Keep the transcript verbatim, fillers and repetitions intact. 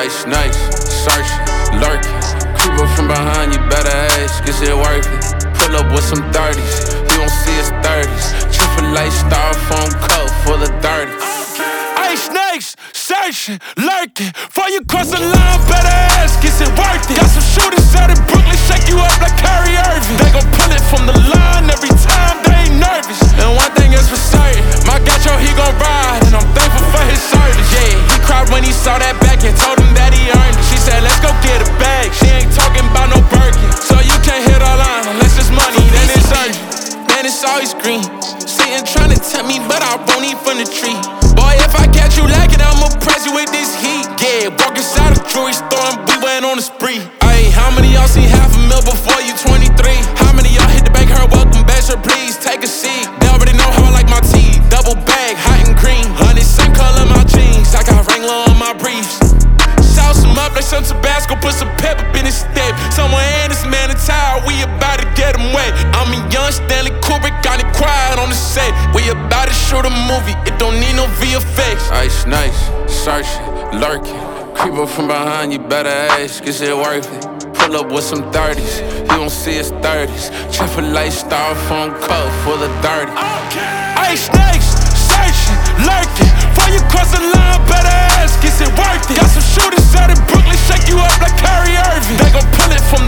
Ice nice, searching, lurking. Creep up from behind, you better ask, is it worth it? Pull up with some thirties, you don't see us thirties. Triple A styrofoam cup full of dirty. Ice snakes, searching, lurking. Before you cross the line, better ask, is it worth it? Got some shooters out in Brooklyn, shake you up like Kyrie Irving. They gon' pull it from the line every time, they ain't nervous. And one thing is for certain, my gacho, he gon' ride, and I'm thankful for his service. Yeah, he cried when he saw that back and told him that he earned it. She said, let's go get a bag. She ain't talking about no Birkin, so you can't hit our line unless it's money, then it's urgent. Man, it's always green. Satan tryna tempt me, but I won't eat from the tree. Boy, if I catch you lacking, I'ma press you with this heat. Yeah, walk inside a jewelry store and we went on a spree. Ayy, how many y'all seen half a mil before you twenty-three? How many y'all hit the bank, her welcome back, sir, please take a seat. They already know how I like my tea. Double bag, hot and green. Honey, same color my jeans. I got Wrangler on my briefs. Sauce him up like some Tabasco, put some pepper in his step. Someone hand this man a towel, we about to get him wet. I'm a young Stanley Kubrick, got it quiet on the set. We about to shoot a movie, it don't need no V F X. Ice nice, searching, lurking. Creep up from behind, you better ask, is it worth it? Pull up with some thirties, you don't see us thirties. Triple A styrofoam cup full of dirty. Ice snakes, searching, lurking. Before you cross the line, better ask, is it worth it? Got some shooters out in Brooklyn, shake you up like Kyrie Irving. They gon' pull it from